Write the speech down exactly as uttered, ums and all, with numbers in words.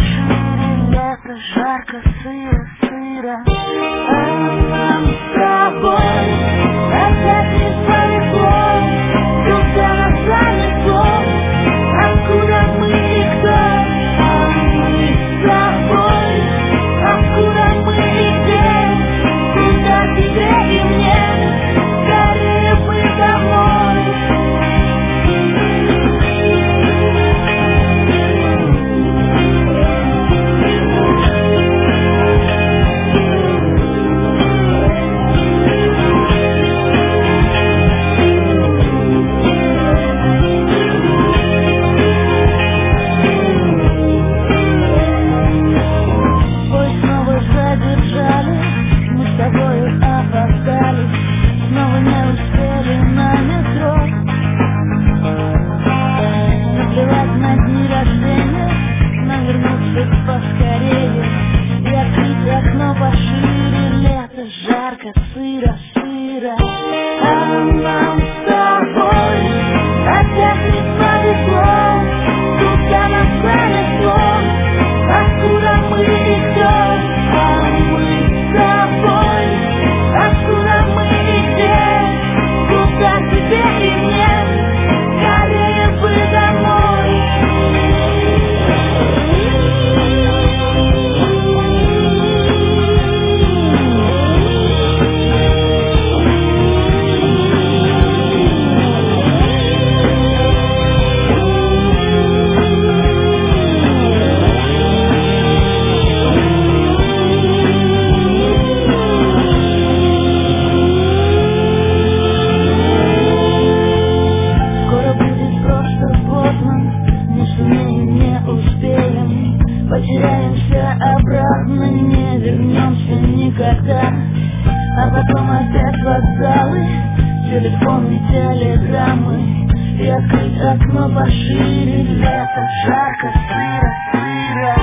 пошире, лето, жарко, сыро, сыро. А нам с тобой опять не повезло, куда нас занесло, откуда мы и кто. А мы с тобой, откуда мы и где, куда тебе и мне, скорее бы домой. Потеряемся обратно, не вернемся никогда. А потом опять вокзалы, телефоны, телеграммы, и открыть окно пошире, лето, жарко, сыро, сыро.